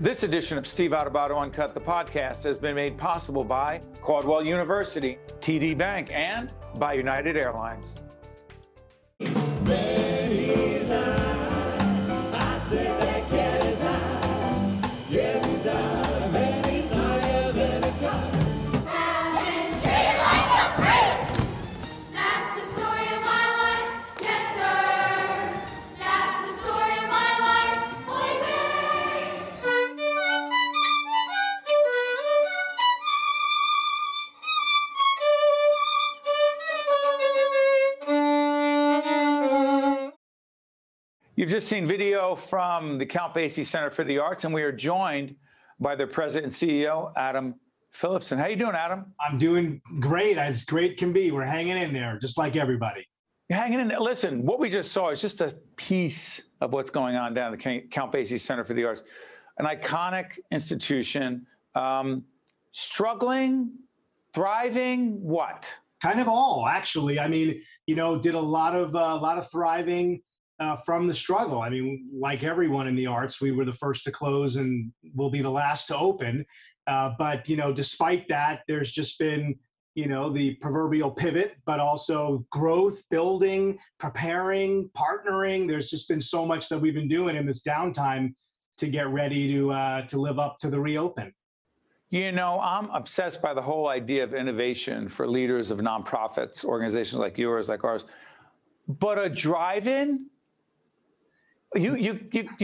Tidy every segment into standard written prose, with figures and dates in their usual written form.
This edition of Steve Adubato Uncut, the podcast, has been made possible by Caldwell University, TD Bank, and by United Airlines. You've just seen video from the Count Basie Center for the Arts, and we are joined by their president and CEO, Adam Philipson. How you doing, Adam? I'm doing great, as great can be. We're hanging in there, just like everybody. You're hanging in there. Listen, what we just saw is just a piece of what's going on down at the Count Basie Center for the Arts, an iconic institution, struggling, thriving, what? Kind of all, actually. I mean, did a lot of thriving. From the struggle. I mean, like everyone in the arts, we were the first to close and will be the last to open. But despite that, there's just been, the proverbial pivot, but also growth, building, preparing, partnering. There's just been so much that we've been doing in this downtime to get ready to live up to the reopen. I'm obsessed by the whole idea of innovation for leaders of nonprofits, organizations like yours, like ours. But a drive-in? You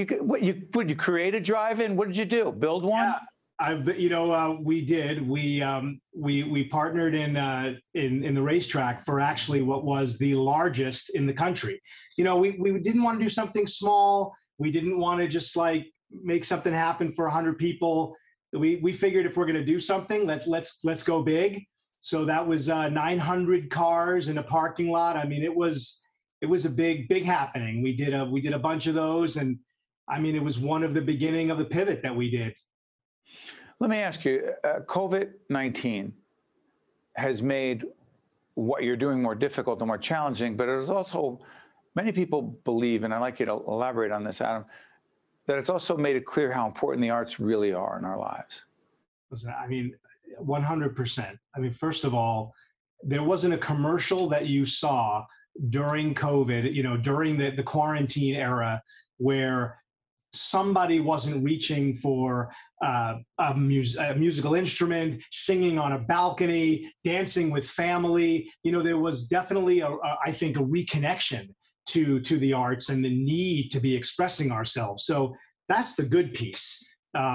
create a drive-in? What did you do? Build one? Yeah, we did. We partnered in the racetrack for actually what was the largest in the country. We didn't want to do something small. We didn't want to just like make something happen for 100 people. We figured if we're going to do something, let's go big. So that was 900 cars in a parking lot. I mean, it was a big happening. We did a bunch of those, and I mean, it was one of the beginning of the pivot that we did. Let me ask you, COVID-19 has made what you're doing more difficult and more challenging, but it is also, many people believe, and I'd like you to elaborate on this, Adam, that it's also made it clear how important the arts really are in our lives. Listen, I mean, 100%. I mean, first of all, there wasn't a commercial that you saw during COVID, during the quarantine era, where somebody wasn't reaching for a musical instrument, singing on a balcony, dancing with family. There was definitely, I think, a reconnection to the arts and the need to be expressing ourselves. So that's the good piece.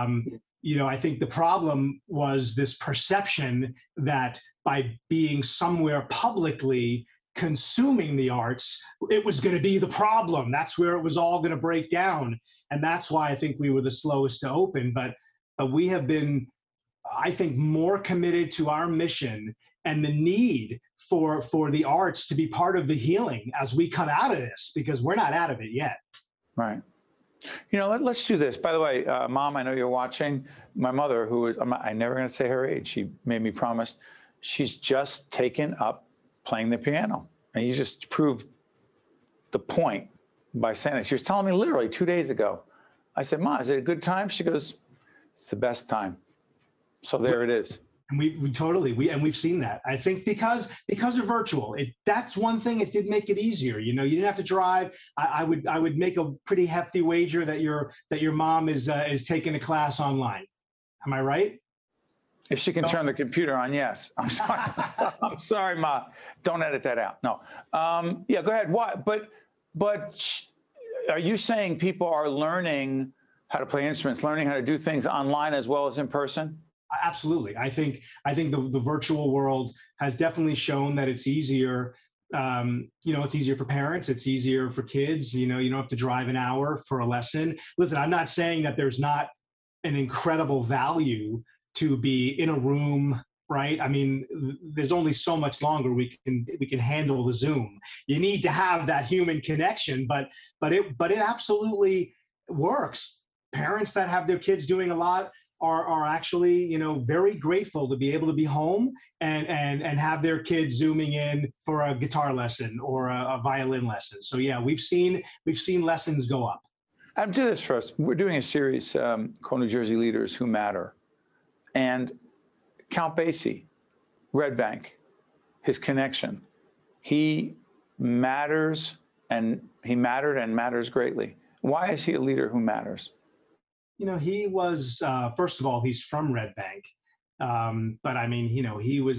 I think the problem was this perception that by being somewhere publicly consuming the arts, it was going to be the problem. That's where it was all going to break down. And that's why I think we were the slowest to open. But we have been, I think, more committed to our mission and the need for the arts to be part of the healing as we come out of this, because we're not out of it yet. Right. Let's do this. By the way, Mom, I know you're watching. My mother, I'm never going to say her age. She made me promise. She's just taken up playing the piano. And you just proved the point by saying that. She was telling me literally 2 days ago. I said, Ma, is it a good time? She goes, it's the best time. So there it is. And we've seen that. I think because of virtual, that's one thing. It did make it easier. You didn't have to drive. I would make a pretty hefty wager that your mom is taking a class online. Am I right? If she can turn the computer on, yes. I'm sorry. I'm sorry, Ma. Don't edit that out. No. Yeah, go ahead. What? But are you saying people are learning how to play instruments, learning how to do things online as well as in person? Absolutely. I think the virtual world has definitely shown that it's easier. It's easier for parents. It's easier for kids. You don't have to drive an hour for a lesson. Listen, I'm not saying that there's not an incredible value to be in a room, right? I mean, there's only so much longer we can handle the Zoom. You need to have that human connection, but it absolutely works. Parents that have their kids doing a lot are actually, very grateful to be able to be home and have their kids Zooming in for a guitar lesson or a violin lesson. So yeah, we've seen lessons go up. Do this for us. We're doing a series called New Jersey Leaders Who Matter. And Count Basie, Red Bank, his connection, he matters, and he mattered and matters greatly. Why is he a leader who matters? You know, he was first of all, he's from Red Bank, but I mean, you know,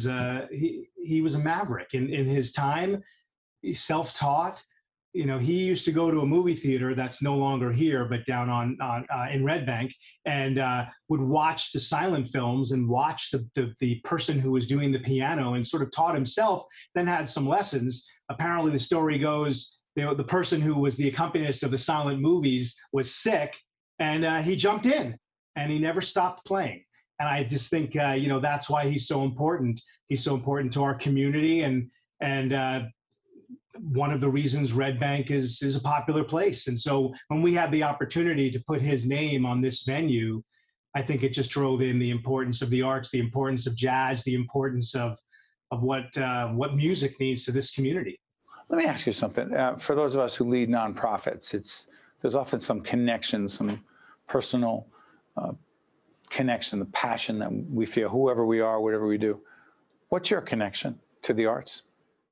he was a maverick in his time. He's self-taught. You know, he used to go to a movie theater that's no longer here, but down on in Red Bank, and would watch the silent films and watch the person who was doing the piano and sort of taught himself. Then had some lessons. Apparently, the story goes the person who was the accompanist of the silent movies was sick, and he jumped in, and he never stopped playing. And I just think you know, that's why he's so important. He's so important to our community, and one of the reasons Red Bank is a popular place. And so when we had the opportunity to put his name on this venue, I think it just drove in the importance of the arts, the importance of jazz, the importance of what music means to this community. Let me ask you something. For those of us who lead nonprofits, there's often some connection, some personal connection, the passion that we feel, whoever we are, whatever we do. What's your connection to the arts?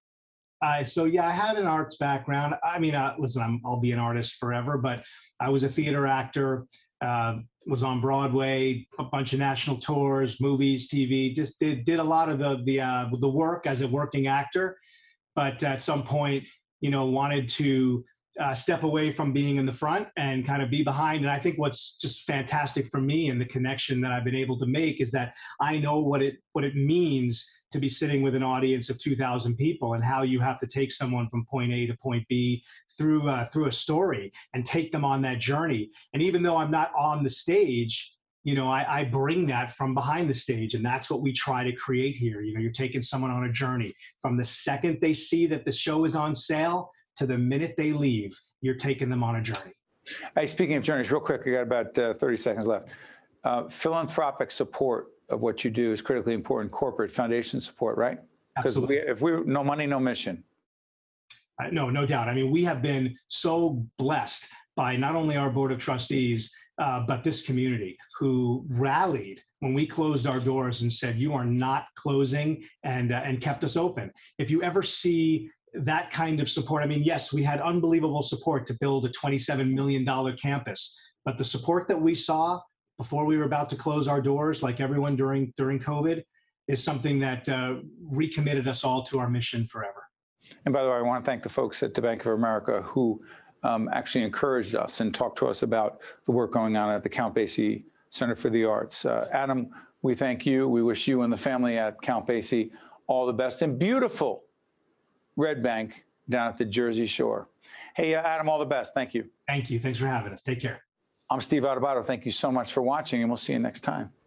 So yeah, I had an arts background. I mean, listen, I'll be an artist forever, but I was a theater actor, was on Broadway, a bunch of national tours, movies, TV, just did a lot of the work as a working actor. But at some point, you know, wanted to step away from being in the front and kind of be behind. And I think what's just fantastic for me and the connection that I've been able to make is that I know what it means to be sitting with an audience of 2,000 people, and how you have to take someone from point A to point B through a story and take them on that journey. And even though I'm not on the stage, you know, I bring that from behind the stage, and that's what we try to create here. You know, you're taking someone on a journey from the second they see that the show is on sale to the minute they leave. You're taking them on a journey. Hey, speaking of journeys, real quick, we got about 30 seconds left. Philanthropic support of what you do is critically important. Corporate foundation support, right? Because if we no money, no mission. No doubt. I mean, we have been so blessed by not only our board of trustees, but this community who rallied when we closed our doors and said, "You are not closing," and kept us open. If you ever see that kind of support, I mean, yes, we had unbelievable support to build a $27 million campus, but the support that we saw before we were about to close our doors, like everyone during COVID, is something that recommitted us all to our mission forever. And by the way, I want to thank the folks at the Bank of America who actually encouraged us and talked to us about the work going on at the Count Basie Center for the Arts. Adam, we thank you. We wish you and the family at Count Basie all the best, and beautiful Red Bank down at the Jersey Shore. Hey, Adam, all the best. Thank you. Thank you. Thanks for having us. Take care. I'm Steve Adubato. Thank you so much for watching, and we'll see you next time.